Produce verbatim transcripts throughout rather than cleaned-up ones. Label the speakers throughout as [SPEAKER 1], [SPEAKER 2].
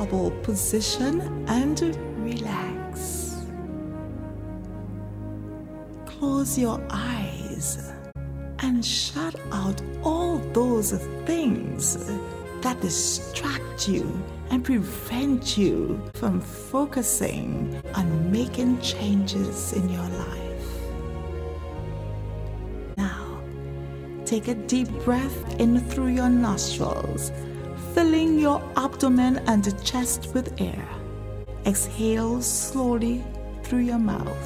[SPEAKER 1] comfortable position and relax. Close your eyes and shut out all those things that distract you and prevent you from focusing on making changes in your life. Now, take a deep breath in through your nostrils, filling your abdomen and chest with air. Exhale slowly through your mouth.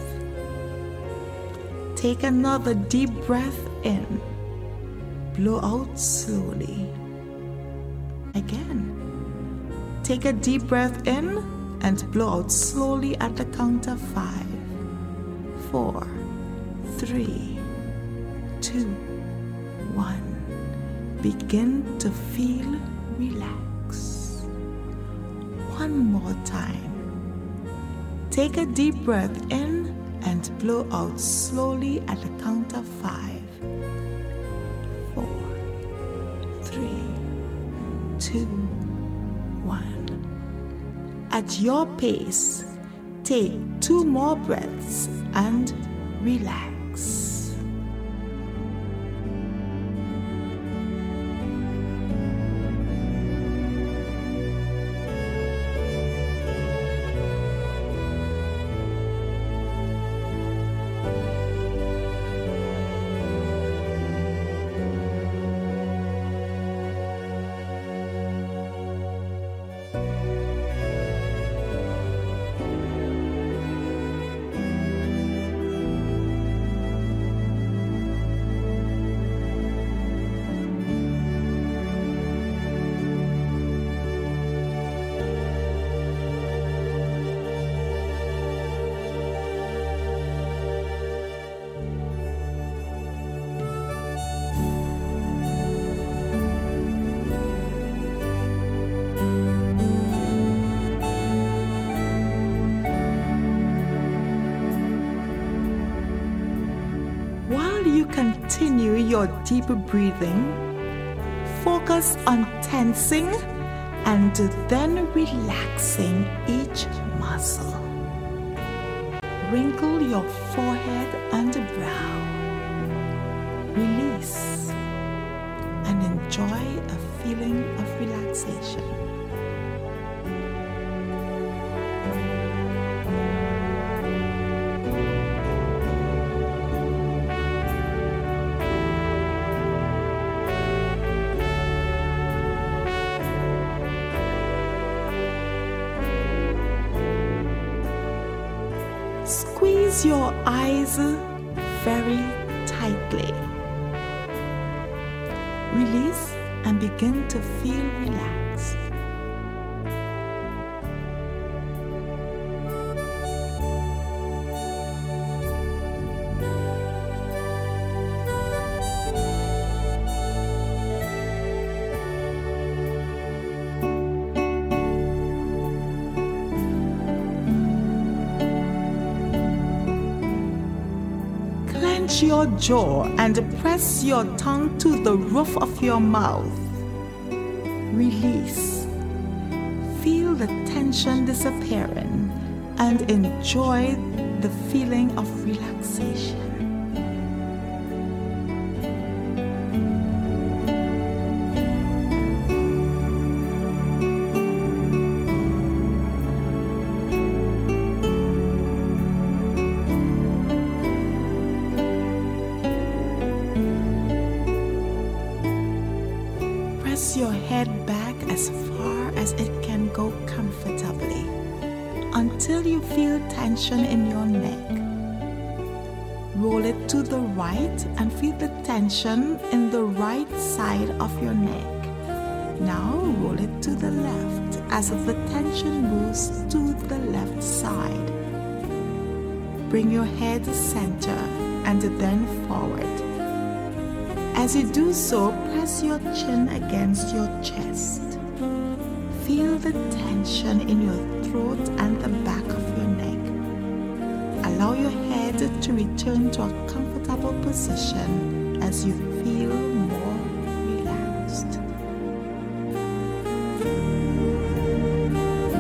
[SPEAKER 1] Take another deep breath in. Blow out slowly. Again. Take a deep breath in and blow out slowly at the count of five, four, three, two, one. Begin to feel relaxed. One more time. Take a deep breath in and blow out slowly at the count of five, four, three, two, one. At your pace, take two more breaths and relax. Continue your deep breathing. Focus on tensing and then relaxing each muscle. Wrinkle your forehead and brow. Release and enjoy a feeling of relaxation. Squeeze your eyes very tightly. Release and begin to feel relaxed. Clench your jaw and press your tongue to the roof of your mouth. Release. Feel the tension disappearing and enjoy the feeling of relaxation. Press your head back as far as it can go comfortably until you feel tension in your neck. Roll it to the right and feel the tension in the right side of your neck. Now roll it to the left as the tension moves to the left side. Bring your head center and then forward. As you do so, press your chin against your chest. Feel the tension in your throat and the back of your neck. Allow your head to return to a comfortable position as you feel more relaxed.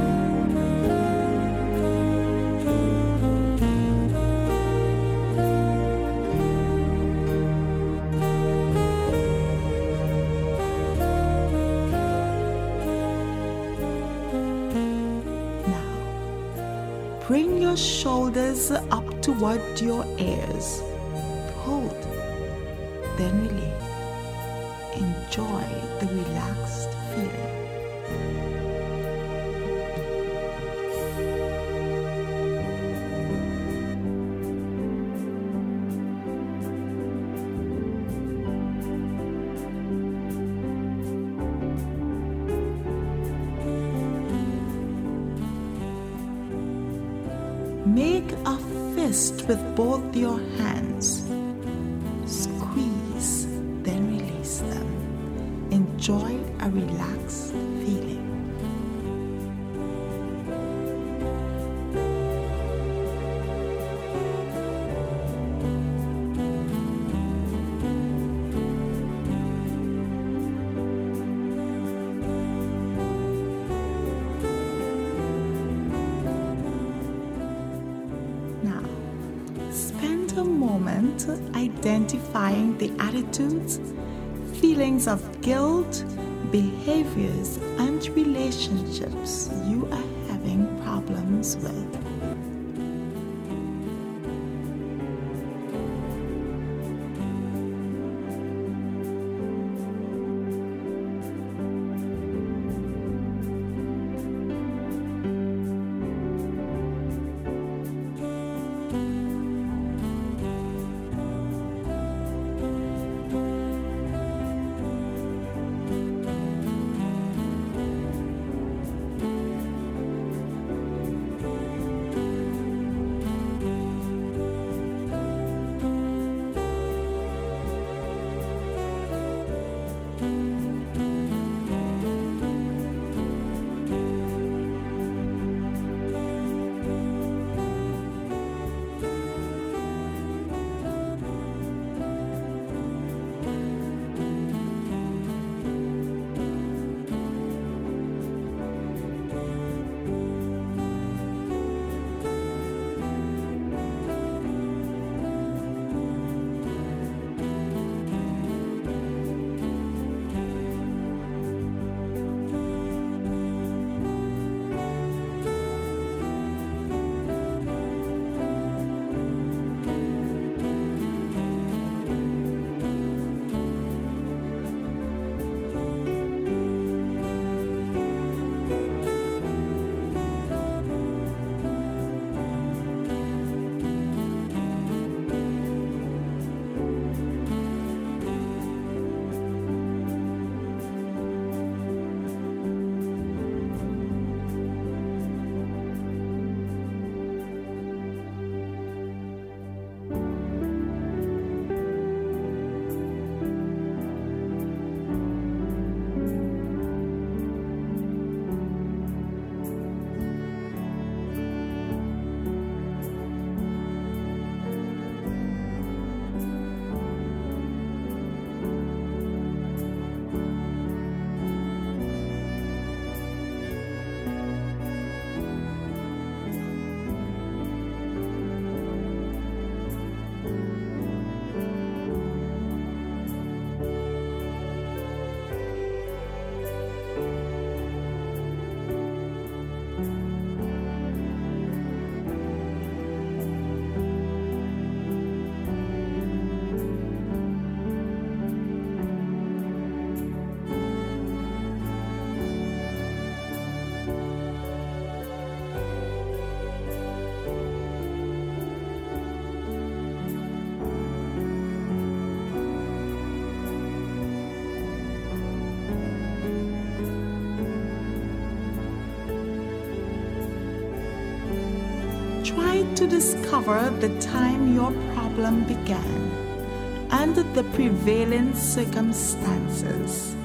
[SPEAKER 1] Bring your shoulders up toward your ears. Hold, then release. Enjoy the relaxed feeling. Make a fist with both your hands. Squeeze, then release them. Enjoy a relaxed feeling. A moment identifying the attitudes, feelings of guilt, behaviors, and relationships you are having problems with. Try to discover the time your problem began and the prevailing circumstances.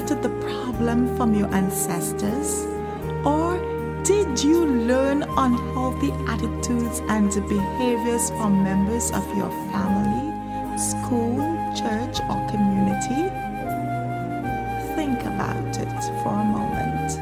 [SPEAKER 1] started the problem from your ancestors? Or did you learn unhealthy attitudes and behaviors from members of your family, school, church, or community? Think about it for a moment.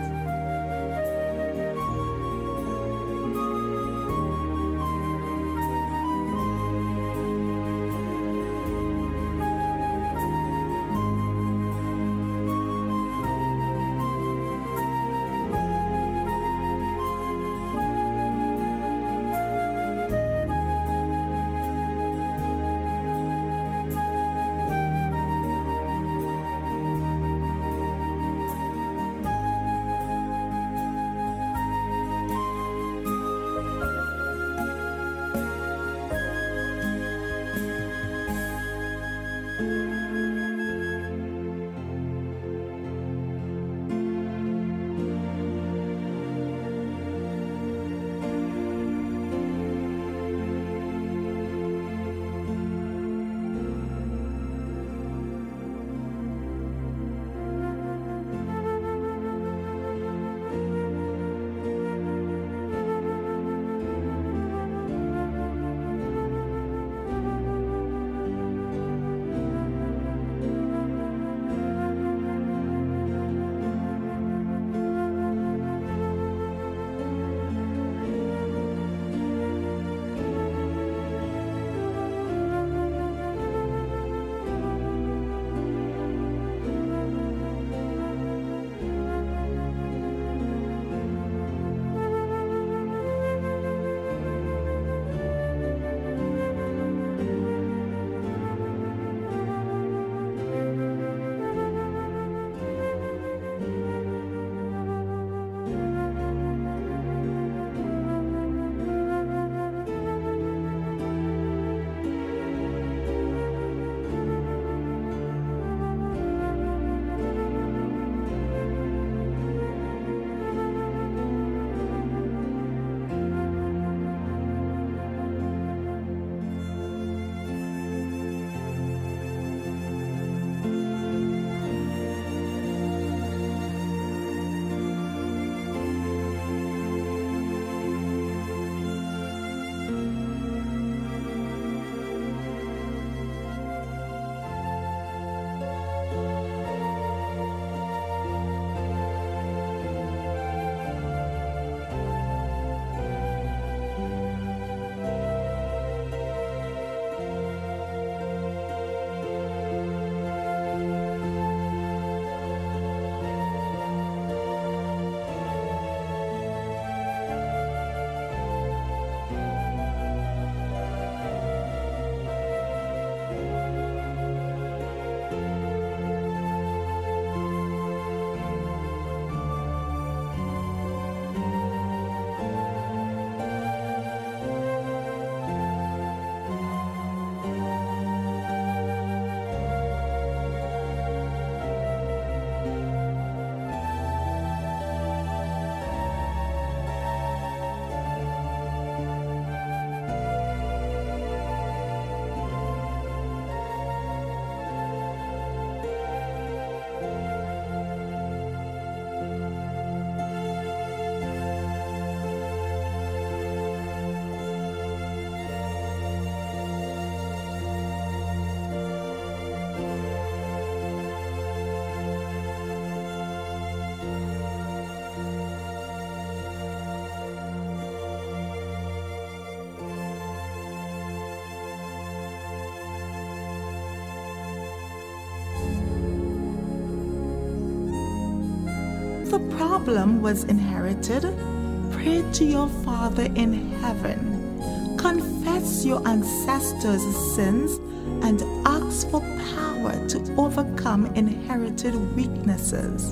[SPEAKER 2] the problem was inherited, pray to your Father in heaven. Confess your ancestors' sins and ask for power to overcome inherited weaknesses.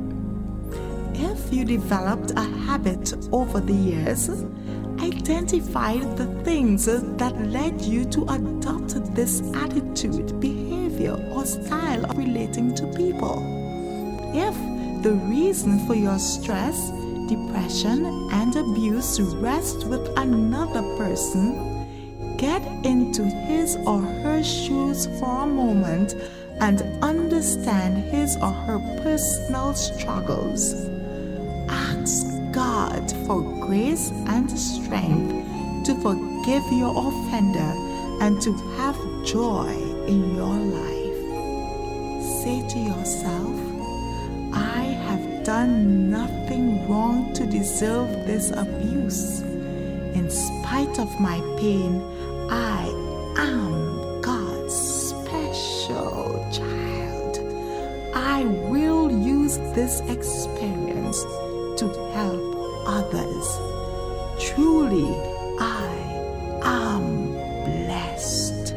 [SPEAKER 2] If you developed a habit over the years, identify the things that led you to adopt this attitude, behavior, or style of relating to people. If the reason for your stress, depression, and abuse rests with another person, get into his or her shoes for a moment and understand his or her personal struggles. Ask God for grace and strength to forgive your offender and to have joy in your life. Say to yourself, I have done nothing wrong to deserve this abuse. In spite of my pain, I am God's special child. I will use this experience to help others. Truly, I am blessed.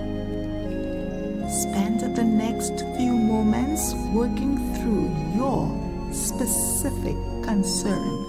[SPEAKER 2] Spend the next few moments working through your specific concern.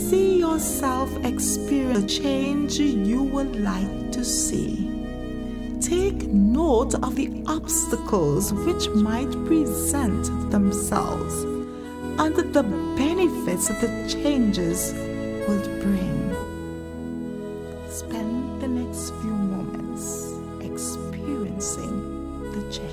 [SPEAKER 2] yourself experience the change you would like to see. Take note of the obstacles which might present themselves and the benefits that the changes will bring. Spend the next few moments experiencing the change.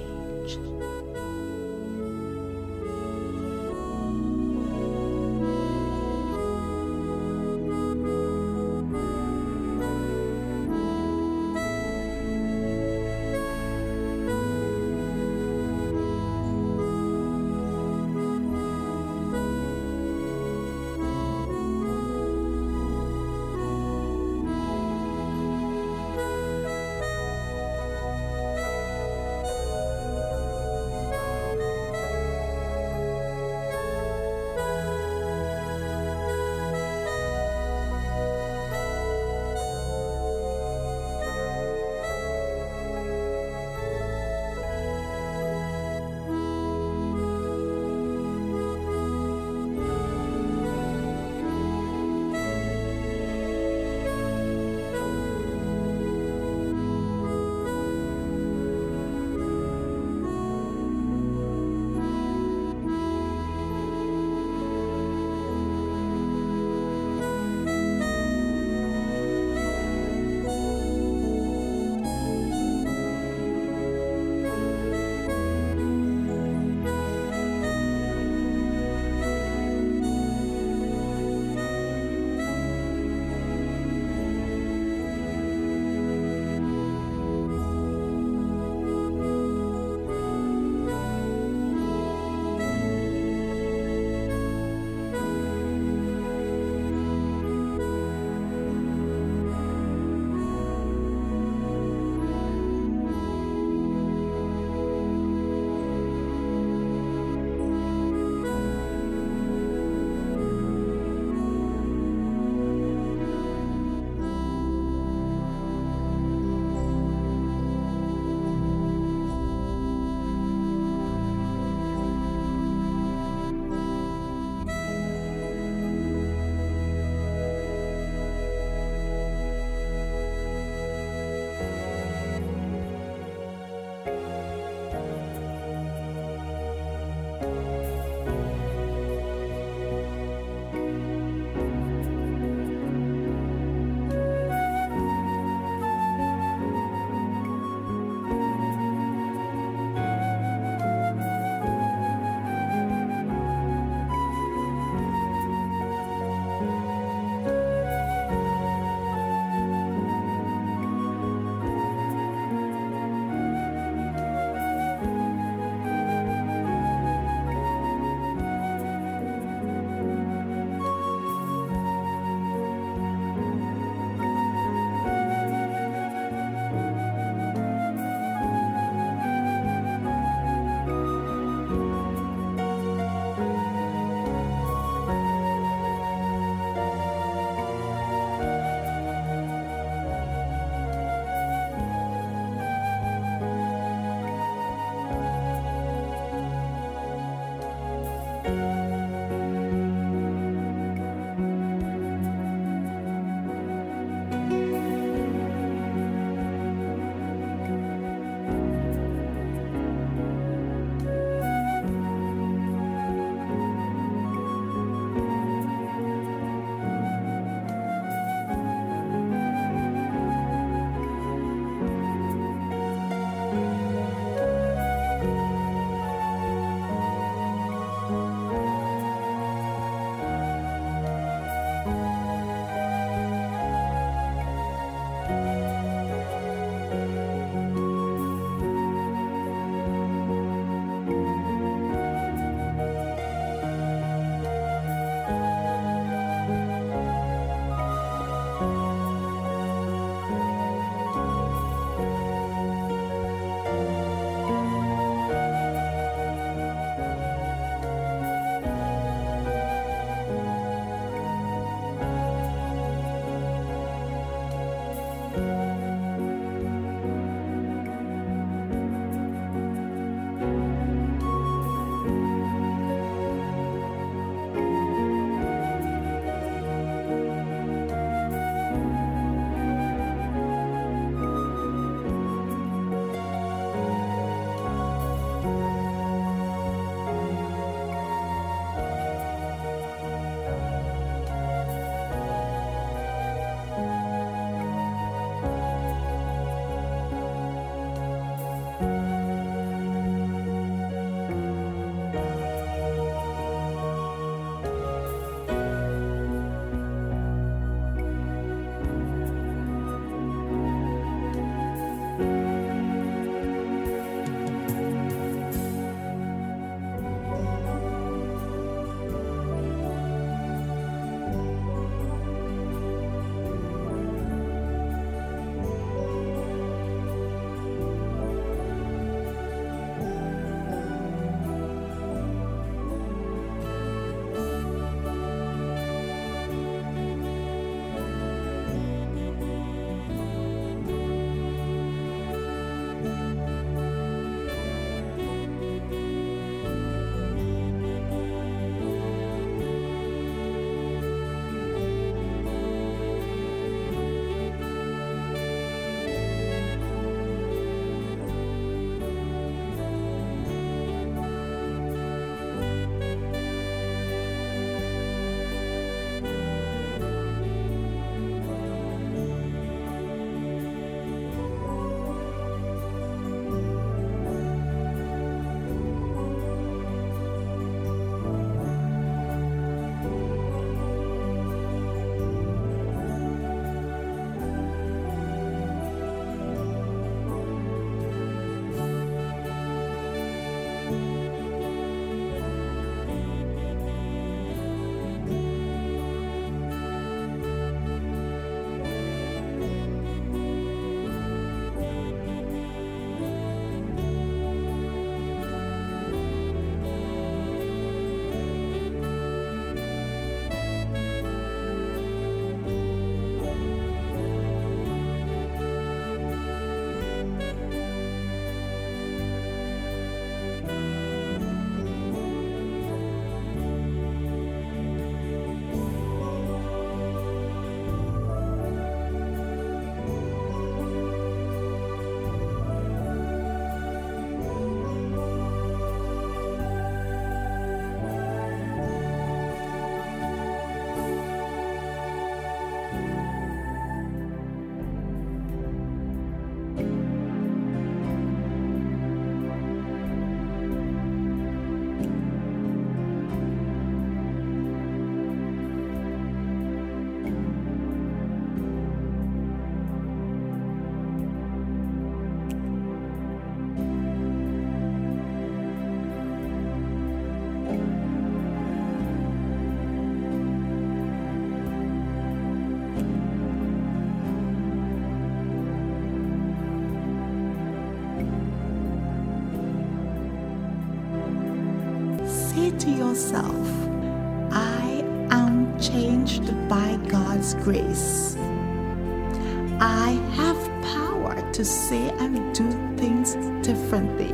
[SPEAKER 2] yourself, I am changed by God's grace. I have power to say and do things differently.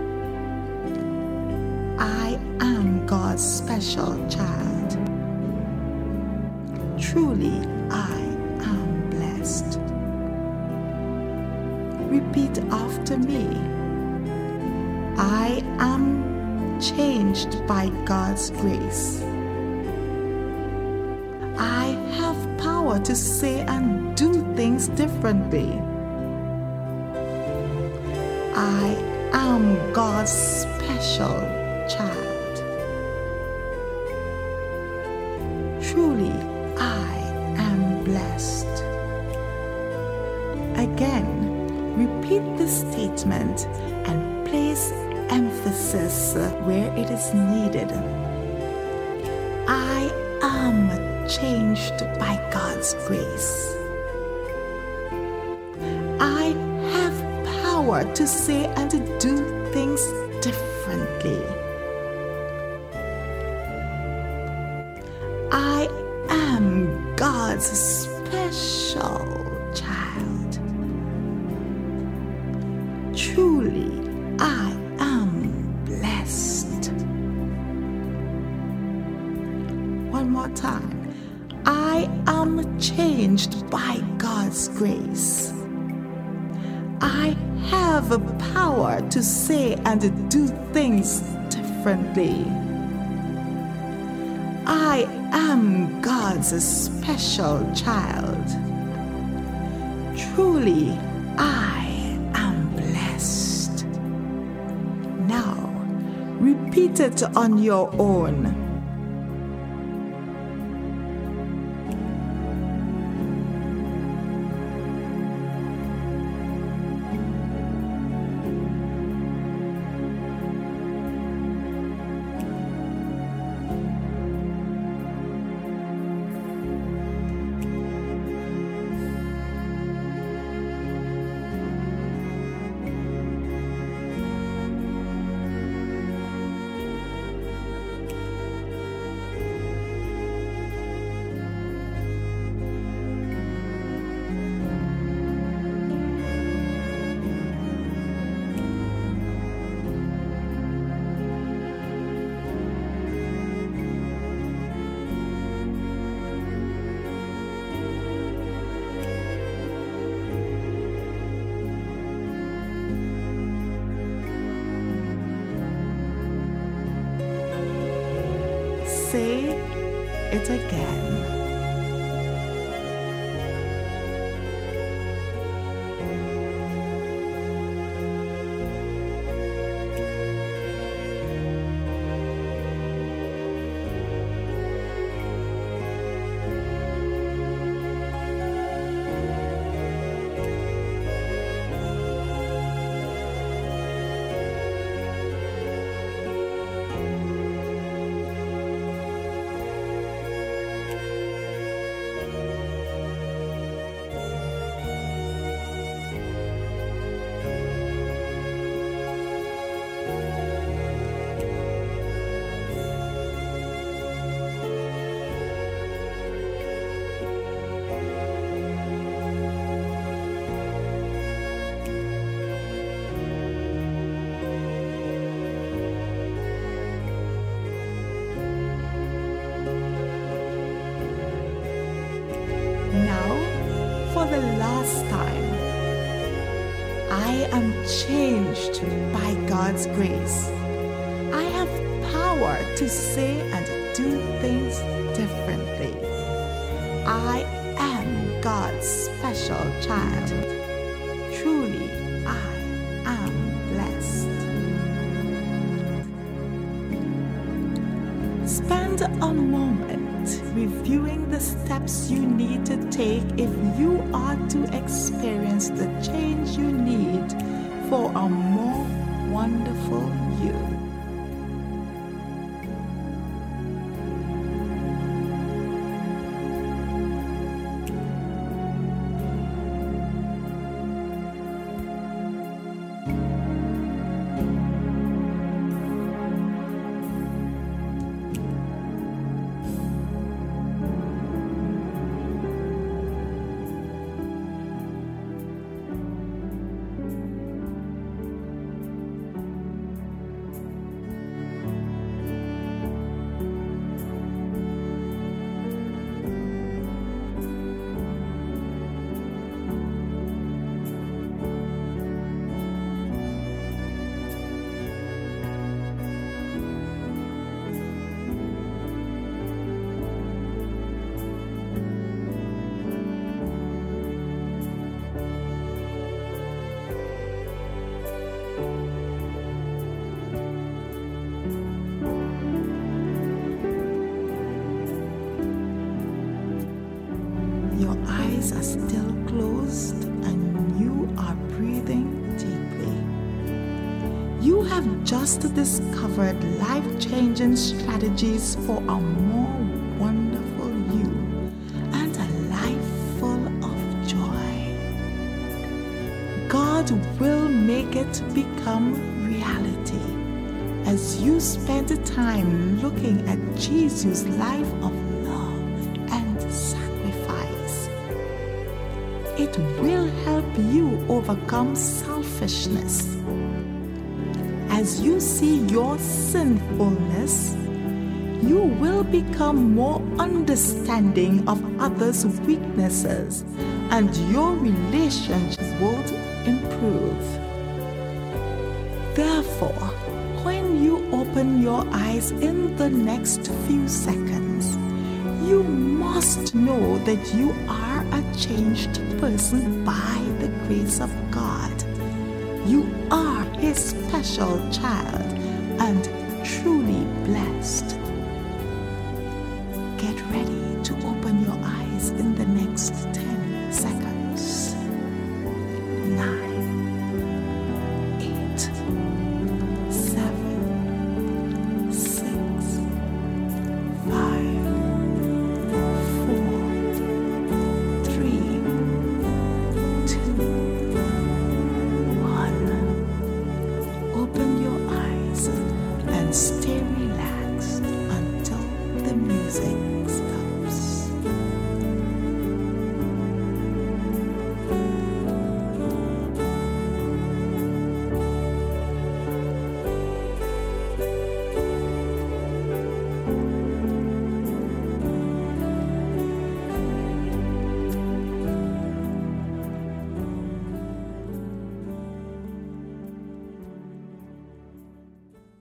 [SPEAKER 2] I am God's special child. Truly, I am blessed. Repeat after me. I am changed by God's grace. I have power to say and do things differently. I am God's special child. Truly, I am blessed. Again, repeat this statement and place emphasis where it is needed. I am changed by God's grace. I have power to say and to do things differently. I am God's special child. Truly, I am blessed. One more time. I am changed by God's grace. I have a power to say and to do things differently. I am God's special child. Truly, I am blessed. Now, repeat it on your own. Say it again. Now, for the last time, I am changed by God's grace. I have power to say and do things differently. I am God's special child. Truly, I am blessed. Spend a moment reviewing the steps you need to take if you are to experience the change you need for a more wonderful you. Your eyes are still closed and you are breathing deeply. You have just discovered life-changing strategies for a more wonderful you and a life full of joy. God will make it become reality as you spend time looking at Jesus' life of love and sacrifice. It will help you overcome selfishness. As you see your sinfulness, you will become more understanding of others' weaknesses and your relationship would improve. Therefore, when you open your eyes in the next few seconds, you must know that you are a changed person by the grace of God. You are His special child and truly blessed. Get ready to open your eyes in the next ten